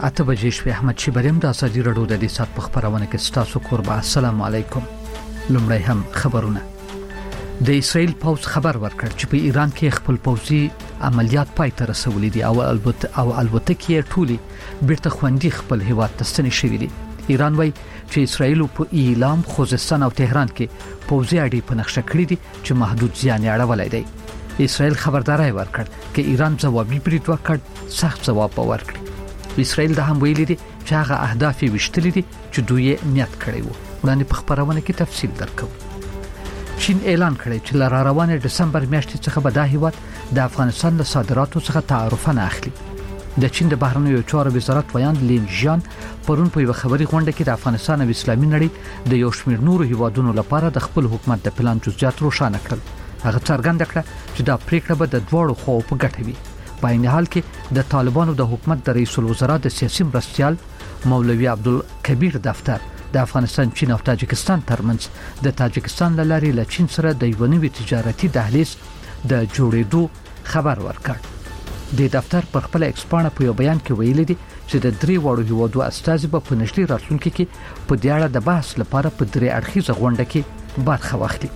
اته بجې شوې. احمد شیبریم د ازادي رادیو د دې سات په خبرونه کې ستاسو قربان. السلام علیکم. لومړی هم خبرونه. د اسرائیل پوز خبر ورکړ چې په ایران کې خپل پوځي عملیات پای ته رسولې دي او البته ټولي بیرته خوندي خپل هیواد ته ستنې شوې دي. ایران وایي چې اسرائیل په اعلام خوزستان او تهران کې پوځي اډې په نقشه کړې دي چې محدود زیان یې اړولای دی. اسرائیل خبرداري ورکړ چې ایران ځوابي برید وکړ، سخت ځواب ورکړ. اسرائیل د هم ویلي دي چې هغه اهداف یې وشتلې دي چې دوی نیت کړی وو. وړاندې په خبرونه کې تفصیل درکو. چین اعلان کړی چې لار روانه دسمبر میاشتې څخه به د هیواد د افغانستان له صادراتو څخه تعرفه نه اخلي. د چین د بهرنیو چارو وزارت ویان لین جان پرون په یو خبري غونډه کې د افغانستان او اسلامي نړۍ د یو شمېر نورو هیوادونو لپاره د خپل حکومت د پلان جزئیات روښانه کړل. هغه څرګنده کړه چې دا پریکړه به د دوړو خو په ګټه وي. په عین حال کې د طالبانو د حکومت د رئیس الوزرا د سیاسي مرستيال مولوي عبدالکبیر دفتر د افغانستان، چین او تاجکستان ترمنځ د تاجکستان لارې له چین سره د یو نوي تجارتي دهلیز د جوړېدو خبر ورکړ. د دفتر پر خپل ایکسپانه په یو بیان کې ویلي دي چې د درې وړو هیوادو استازي په نږدې راتلونکي کې په دې اړه د بحث لپاره په درې اړخیزه غونډه کې برخه واخلي.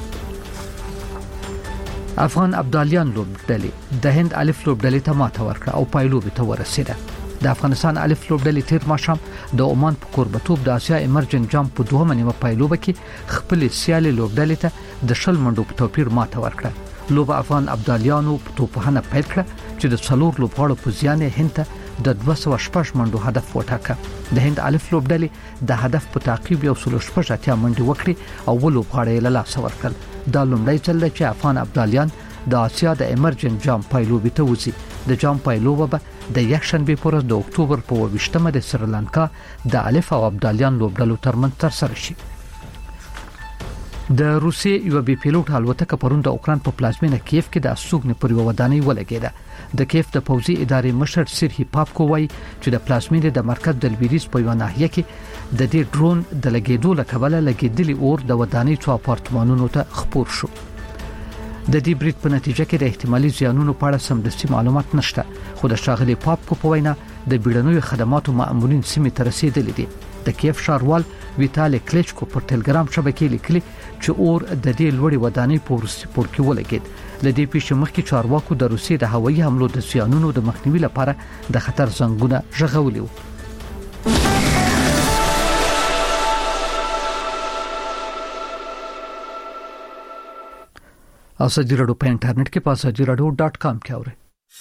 افغان ابدالیان لوبډلې د هند الف لوبډلې ته ماته ورکړه او پایلوب ته ورسېده. د افغانستان الف لوبډلې تیر ماښام د عمان په کوربتوب د آسیا ایمرجن جام په دوهمه نیمه پایلوب کې خپل سیالي لوبډلې ته د شل منډو په توپیر ماته ورکړه. لوب افغان ابدالیانو په توپخانه پیل کړه چې د څلور لوبغاړو په ځان هند ته د 206 منډو هدف وټاکه. د هند الف لوبډلې د هدف په تعقیب 116 منډې وکړي او ولوبغاړي له لاس ورکړل. دا لومړی ځل چې افغان ابدالیان د آسیا د ایمرجن جام پایلوب ته وځي. د جام پایلوب به د یکشنبه پر ورځ د اکتوبر په 28مه د سریلانکا د الف او ابدالیان لوبډلو ترمنځ ترسره شي. د روسیې یو بي پیلوټ الوتکه پرون د اوکران په پلازمینه کیف کې د استوګنې پر یو ودانۍ ولګیده. د کیف د پوځي ادارې مشر سیرهی پاپکو وایي چې د پلازمینې د مرکز د لویدیځ په یو ناحیه کې د دې ډرون د لګیدو لکبله لګیدلی اور د ودانۍ څو اپارتمانونو ته خپور شو. د دې برید په نتیجه کې د احتمالي زیانونو په اړه سمدستي معلومات نشته، خو د ښاغلي پاپکو په وینا د بیړنیو خدماتو مأمورین سیمې ته رسیدلي دي. د کیف ښاروال ویتالي کلیچکو پر ټلګرام شبکې لیکلي چې اور د دې لوړې ودانۍ په وروستي پور کې ولګید. د دې پیښې مخکې چارواکو د روسیې د هوایي حملو د زیانونو د مخنیوي لپاره د خطر زنګونه ژغولي وو. ازادي رادیو په انټرنیټ کې په azadiradio.com کې اورئ.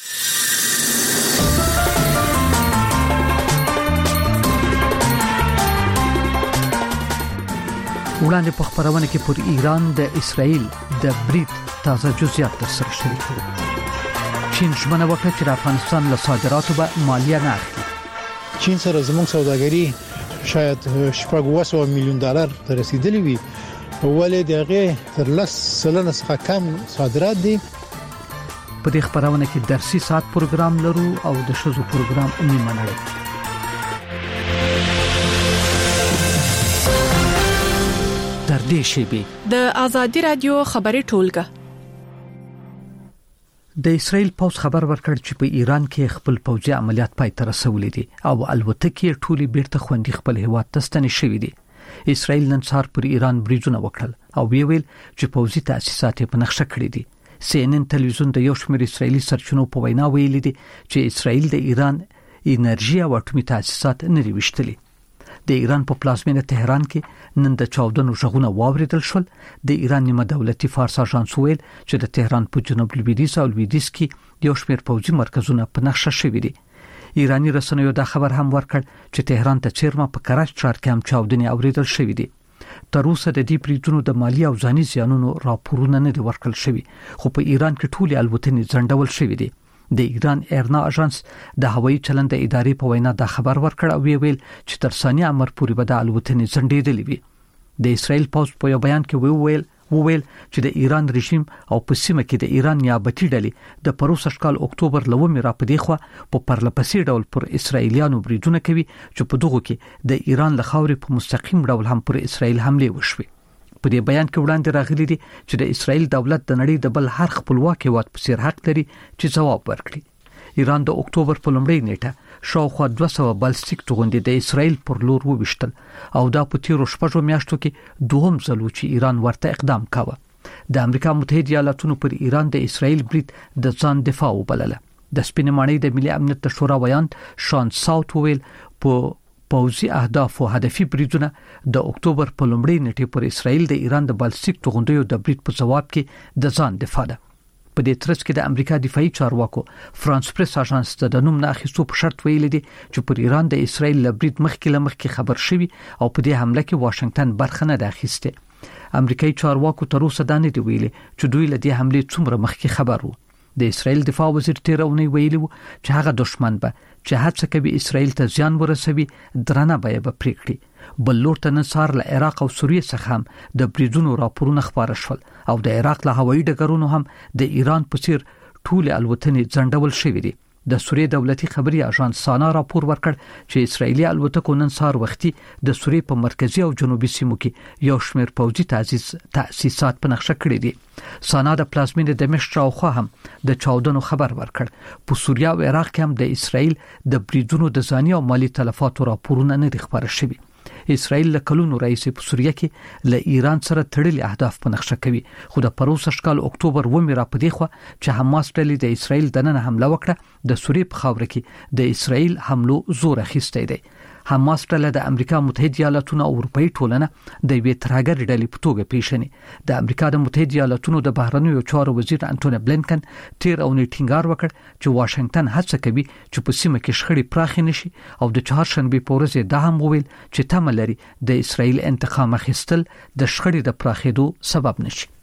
وړاندې په خبرونه کې پر ایران د اسرائیل د برید تازه جزئیات سره شریک کړو. چین ژمنه وکړه چې د افغانستان له صادراتو به مالیه نه اخلي. چین سره زموږ سوداګري شاید $700 میلیون ته رسیدلې وي، ولې دغه تر 10% څخه کم صادرات دي. په دې خبرونه کې درسي ساعت پروګرام لرو او د شذو پروګرام نیمه نړۍ. تر دې شی د ازادي رادیو خبري ټولګه. د اسرائیل پوز خبر ورکړ چې په ایران کې خپل پوځي عملیات پای ته رسولې دي او البته ټولي بیرته خوندي خپل هیواد ته ستنې شوې دي. اسرائیل نن سهار پر ایران بریدونه وکړل او ویل چې پوځي تاسیسات په نقشه کړې دي. CNN تلویزیون د یو شمېر اسرائیلي سرچینو په وینا ویلي دي چې اسرائیل د ایران انرژي او اټومي تاسیسات نه لري وشتلي. د ایران په پلازمینه تهران کې نن د چاودنو ژغونه واوریدل شول. د ایران نیمه دولتي فارس اژانس ویل چې د تهران په جنوب لویدیځ او لویدیځ کې یو شمېر پوځي مرکزونه په نقشه شوي دي. ایرانی رسنیو دا خبر هم ورکړ چې تهران ته چیرمه په کراچ ښار کې هم چاودنې اوریدل شوې دي. تر اوسه د دې بریدونو د مالی او ځاني زیانونو راپورونه نه دي ورکړل شوي، خو په ایران کې ټولې الوتنې ځنډول شوې دي. د ایران ایرنا اژانس د هوایي چلند ادارې په وینا دا خبر ورکړ او ویل چې تر ثانیه امر پورې به د الوتنې ځنډېدلې وي. د اسرائیل پوز په یو بیان کې وویل چې د ایران رژیم او په سیمه کې د ایران نیابتي ډلې د پروسه کال اکتوبر لومې را پدې خو په پرلپسې ډول پر اسرائیلیانو بریدونه کوي چې په دغه کې د ایران له خاورې په مستقیم ډول هم پر اسرائیل حمله وشوي. په دې بیان کې وړاندې راغلي دي چې د اسرائیل دولت د نړۍ د بل هر خپلواک هیواد په څیر حق لري چې ځواب ورکړي. ایران د اکتوبر په لومړۍ نیټه شاوخوا 200 بالستیک توغندي د اسرائیل پر لور وویشتل او دا په تیرو شپږو میاشتو کې دوهم ځل چې ایران ورته اقدام کاوه. د امریکا متحده ایالاتونو پر ایران د اسرائیل برید د ځان دفاع وبلله. د سپینمانۍ د ملي امنیت شورا ویان شان ساوت ویل په پوځي اهداف او هدفي بریدونه د اکتوبر په لومړۍ نیټه پر اسرائیل د ایران د بالستیک توغندیو د برید په جواب کې د ځان دفاع ده. په دې ترڅ کې د امریکا دفاعي چارواکو فرانس پریس اژانس ته د نوم نه اخیستو په شرط ویلي دي چې پر ایران د اسرائیل لبرید مخکې خبر شوی او په دې حمله کې واشنگټن برخه نه ده اخیسته. امریکایي چارواکو تر اوسه دا نه دی ویلي چې دوی له دې حمله څومره مخکې خبر وو. د اسرائیل دفاع وزیر تیرونی ویلي وو چې هغه دشمن به چې هڅه کوي اسرائیل ته زیان ورسوي درنه به پریکړي. بل لور ته نصار له عراق او سوریه څخه هم د بریدونو راپورونه خبر شول او د عراق له هوایي ډګرونو هم د ایران په څیر ټول الوتنې ځنډول شوې دي. د سوریه دولتي خبري اژانس سانا راپور ورکړ چې اسرایلی الوتکو نن سهار وختي د سوریه په مرکزی او جنوبي سیمو کې یو شمېر پوځي تاسیسات په نقشه کړی دي. سانا د پلازمینې دمشق شاوخوا هم د چاودنو خبر ورکړ. په سوریه او عراق کې هم د اسرایل د بریدونو د ځاني او مالی تلفاتو راپورونه نه دي خبر شوي. اسرائیل له کلونو راځي په سوریه کې له ایران سره تړلي اهداف په نقشه کوي، خو د پروسه شکال اکتوبر و را پدې خو چې حماس ډلې د اسرائیل د نن حمله وکړه د سوریه په خاور کې د اسرائیل حملو زور اخیسته دی. حماس ډله د امریکا متحده ایالاتونو او اروپאי ټولنه د یوې ترهګر ډلې په توګه پیژني. د امریکا د متحده ایالاتونو د بهرنیو چارو وزیر انټونی بلینکن تیر اونۍ ټینګار وکړ چې واشنگټن هڅه کوي چې په سیمه کې شخړې پراخې نشي او د چهارشنبه په ورځ دا هم وویل چې تمه لري د اسرائیل انتقام اخیستل د شخړې د پراخېدو سبب نشي.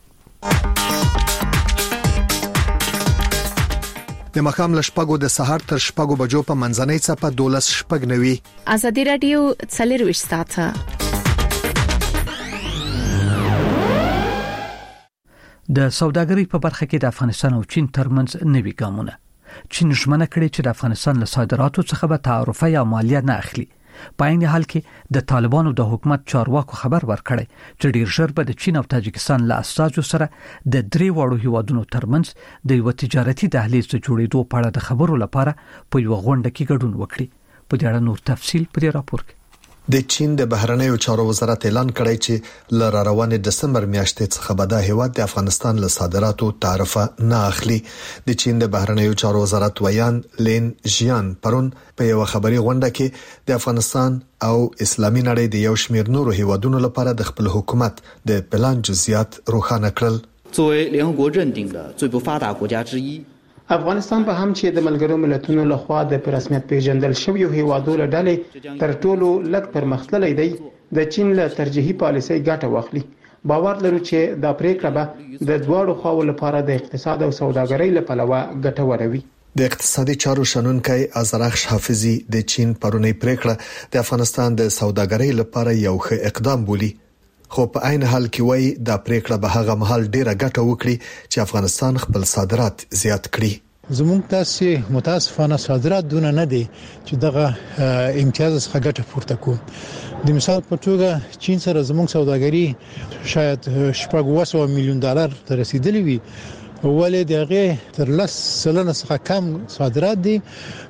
د مخام لشپګو د سحر تر شپګو بجو په منځنۍ صفه 12 شپګ نوي ازادي رادیو څلرويش ساعته. د سوداګرۍ په برخه کې د افغانستان او چین ترمنځ نوي ګامونه. چین ژمنه کړې چې د افغانستان له صادراتو څخه به تعرفه یا مالیه نه اخلي. په عین حال کې د طالبانو د حکومت چارواکو خبر ورکړی چې ډیر ژر به د چین او تاجکستان له اساسو سره د درې وړو هیوادونو ترمنځ د یو تجارتي دهلیز جوړېدو په اړه د خبرو لپاره په یو غونډه کې ګډون وکړي. په دې اړه نور تفصیل په دې راپور کې. د چین د بهرنیو چارو وزارت اعلان کړی چې ل روانې دسمبر میاشتې څخه به د هیواد د افغانستان له صادراتو تعرفه نه اخلي. د چین د بهرنیو چارو وزارت ویان لین ژیان پرون په یو خبري غونډه کې د افغانستان او اسلامي نړۍ د یو شمېر نورو هیوادونو لپاره د خپل حکومت د پلان جزئیات روښانه کړل. 作为联合国认定的最不发达国家之一， افغانستان په هم چې د ملګرو ملتونو لخوا د رسمیت پیژندل شوی هیوادو له ډلې تر ټولو لږ پرمختللی دی، د چین له ترجیحي پالیسۍ ګټه واخلي. باور لرو چې دا پریکړه به د دواړو خواو لپاره د اقتصاد او سوداګرۍ لپاره ګټوره وي. د اقتصادي چارو شنونکي ازرخش حافظي د چین پرونی پریکړه د افغانستان د سوداګرۍ لپاره یو ښه اقدام بولي، خو په عین حال کې وایي دا پریکړه به هغه مهال ډیره ګټه وکړي چې افغانستان خپل صادرات زیات کړي. زموږ تاسو متاسفانه صادرات دونه نه دي چې دغه امتیاز څخه ګټه پورته کوو. د مثال په توګه چین سره زموږ سوداګري شاید $700 میلیون ته رسیدلی وي، ولې دغه تر 10% څخه کم صادرات دي،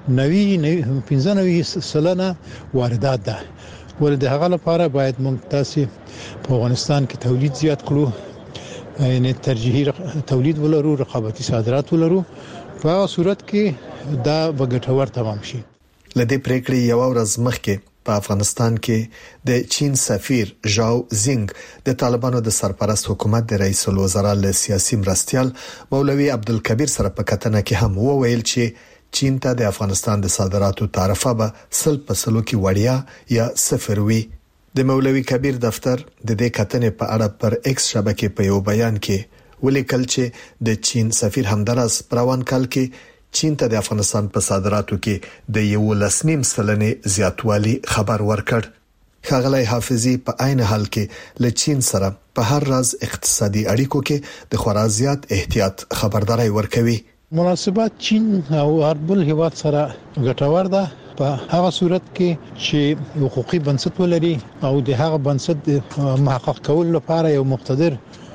95% واردات ده. ولې د هغه لپاره باید موږ تاسو په افغانستان کې تولید زیات کړو، یعنی ترجیحي تولید ولرو، رقابتي صادرات ولرو. په هغه صورت کې دا وګټور تمام شي. لدې پریکړې یو ورځ مخکې په افغانستان کې د چین سفیر ژاو زینګ د طالبانو د سرپرست حکومت د رئیس الوزرا له سیاسي مرستيال مولوي عبدالکبیر سره په کتنه کې هم وویل چې چین ته د افغانستان د صادراتو تعرفه به 100% کې وړیا یا صفر وي. د مولوي کبیر دفتر د دې کتنې په اړه پر ایکس شبکې په یو بیان کې ولیکل چې د چین سفیر همدراز پروان کال کې چین ته د افغانستان په صادراتو کې د 1.5% زیاتوالی خبر ورکړ. ښاغلی حافظي په عین حال کې له چین سره په هر راز اقتصادي اړیکو کې د خورا زیات احتیاط خبرداري ورکوي. مناسبات چین او اربل هیواد سره ګټور ده په هغه صورت کې چې حقوقي بنسټ ولري او د هغه بنسټ محقق کول لپاره یو مقتدر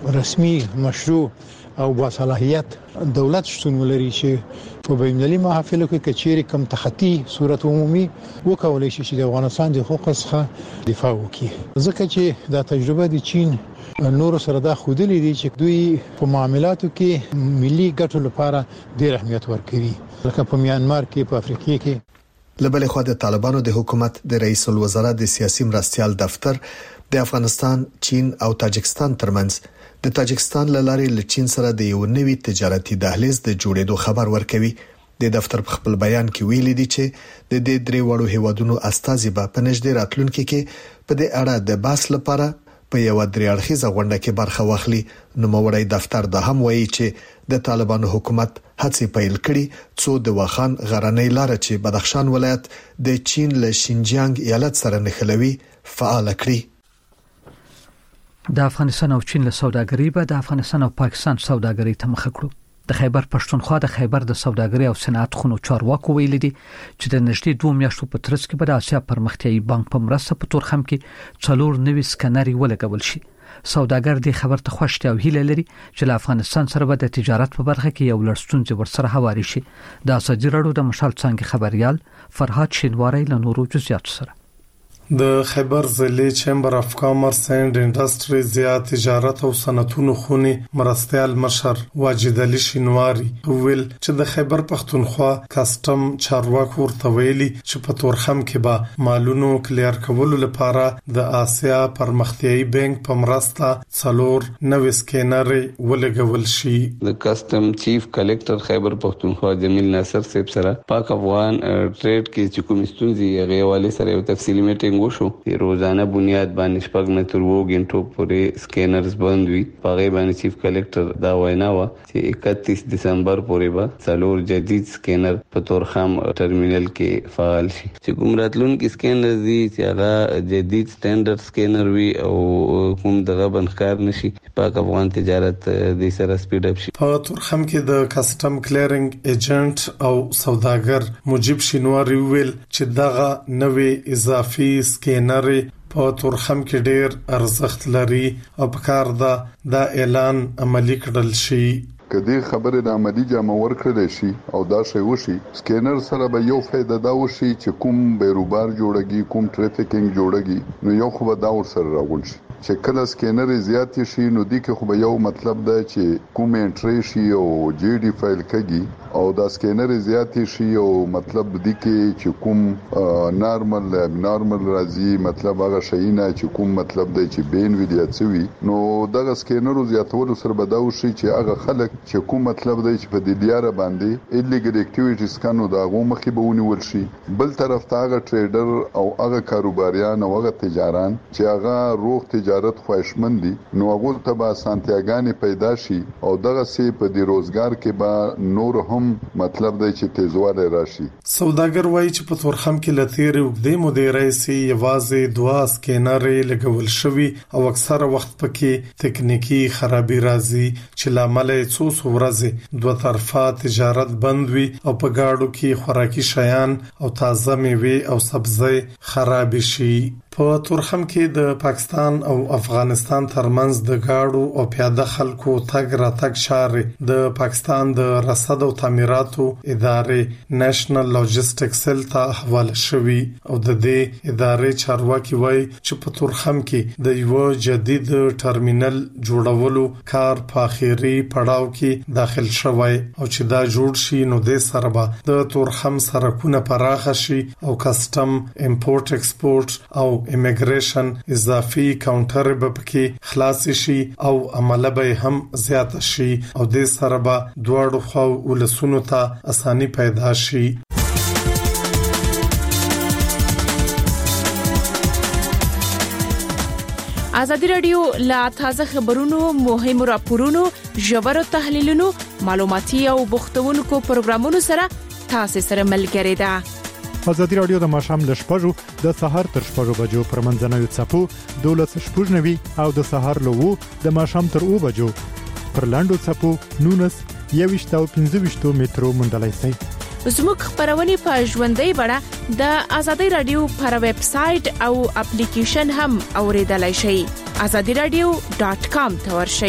رسمي مشروع او باصلاحیت دولت شتون ولري چې په بینالمللي محافلو کې کچېری کم تخطي صورت عمومي وکولای شي چې د افغانستان د حقوقو څخه دفاع وکړي ځکه چې دا تجربه د چین نور سره دا خودلی دي چې دوی په معاملاتو کې ملي ګټو لپاره ډېر اهمیت ورکوي لکه په میانمار کې په افریقا کې لبل خو د طالبانو د حکومت د رئیس الوزرا د سیاسي مرستيال دفتر د افغانستان، چین او تاجکستان ترمنځ د تاجکستان لارې له چین سره د یو نوي تجارتي دهلیز د جوړېدو خبر ورکوي. د دفتر په خپل بیان کې ویلي دي چې د دې درې وړو هیوادونو استازي په پنځډیر راتلونکو کې په دې اړه د باس لپاره په یو درې اړخیزه غونډه کې برخه واخلي. نو موړی دفتر د هم وایي چې د طالبانو حکومت هڅې پیل کړي څو د واخان غرنۍ لار چې بدخشان ولایت د چین له شینجیانګ ایالت سره نښلوي فعال کړي. د افغانستان او چین له سوداګرۍ به د افغانستان او پاکستان سوداګرۍ ته مخ کړو. د خیبر پښتونخوا د خیبر د سوداګرۍ او صنعت خونو چارواکو ویلي دي چې د نږدې 2 میاشتو په ترڅ کې به د آسیا پرمختیایي بانک په مرسته په تورخم کې 4 نوي سکانري ولګول شي. سوداګر د خبر ته خوشته او هیله لري چې له افغانستان سره به د تجارت په برخه کې یو لړستونځ ورسره هواري شي. د اساجي رړو د مشال څنګه خبريال فرهاد شینواری له نورو جزئیات سره د خیبر ضلع چیمبر اف کامرس اینڈ انډستریز یا تجارت او صنعتونو خونی مرستيال مشر واجد علي شینواری ویل چې د خیبر پښتونخوا کاستم چارواکو ورته ویلي چې په تورخم کې به مالونو کلیر کولو لپاره د آسیا پرمختیایي بانک په مرسته 4 نوې سکینر ولګول شي. د کاستم چیف کلیکټر خیبر پښتونخوا جمیل ناصر صاحب سره پاک افغان ټریډ کې چې کوم ستونزې غوښتل سره یو تفصیلی میټینګ وشو. روزانه بنیاد باندې شپږ نه تر 2 غنټو پورې سکینرز بند وي. په غي باندې چیف کلیکټر دا وینا و چې 31 دسمبر پورې به 4 جدید سکینر په تورخم ټرمینل کې فعال شي. چې کوم راتلونکي سکینر دي چې هغه جدید سټانډرډ سکینر وي او کوم دغه بنخکار نشي پاک افغان تجارت د سره سپیډ اپ شي. په تورخم کې د کسٹم کلیرینګ ایجنټ او سوداګر مجيب شینواری ویل چې دغه نوې اضافي سکینر په تورخم کې ډېر ارزښت لري او په کار دا اعلان عملی کړل شي. کدی خبره د عملی جامه ورکړل شي او دا شی وشي سکینر سره به یو فائدہ دا وشي چې کوم بیروبار جوړږي کوم ټریفیکینګ جوړږي نو یو خو به دا ور سره راغول شي چې کله سکینر زیات شي نو د کې خو به یو مطلب دا چې کوم انټری شي او جی ډی فایل کږي او دا سکینر زیات شي او مطلب د کې چې کوم نارمل راځي مطلب هغه شي نه چې کوم مطلب دی چې بین ویډیا څوي نو دا سکینر زیاتول سره به دا وشي چې هغه خلک چې کوم مطلب دی چې په دې دیاره باندې ایلیګل اکټیویټیز کانو دا غو مخې به ونیول شي. بل طرف ته هغه ټریډر او هغه کاروباریان او هغه تجاران چې هغه روغ تجارت خواهشمند دي نو هغه ته به سانتیاګانی پیدا شي او دغه سي په دې روزګار کې به نور هم مطلب دی چې تیزواله راشي. سوداګر وایي چې په تورخم کې لثیر وګدې مدیرای سي یوازې 2 سکینر لګول شوی او اکثره وخت پکې تکنیکی خرابي راځي چې لامل څو ورځې 2 طرفه تجارت بند وي او په گاډو کې خوراکي شیان او تازه میوه او سبزی خراب شي. په تورخم کې د پاکستان او افغانستان ترمنځ د گاډو او پیاده خلکو تګ راتګ چارې د پاکستان د رصد او تعمیراتو ادارې نېشنل لاجستیک سیل ته حواله شوی او د دې ادارې چارواکي وایي چې په تورخم کې د یو جدید ټرمینل جوړولو کار په اخیری پړاو کې داخل شوی او چې دا جوړ شي نو د سره به د تورخم سرکونه پراخ شي او کسٹم امپورټ ایکسپورټ او امیګریشن اضافي کاونټر به پکې خلاص شي او عمله به هم زیات شي او د سره به دواړو خو ولسونو ته اساني پیدا شي. ازادي رادیو لا تازه خبرونو مهمو راپورونو ژورو تحلیلونو معلوماتي او بوختونکو پروګرامونو سره تاسو سره ملګری ده. ازادي رادیو د ماشام ل شپږو د سحر تر شپږو بجو پر منځنوي چپو 12:00 او د سحر له 2 د ماشام تر 2 بجو پر لاندو چپو 19 او 15 مترو مندلای سي. زموږ خبرونه په ژوندۍ بڼه د ازادي رادیو پر ویب سټ او اپلیکیشن هم اوریدلای شئ. azadiradio.com ته ورشئ.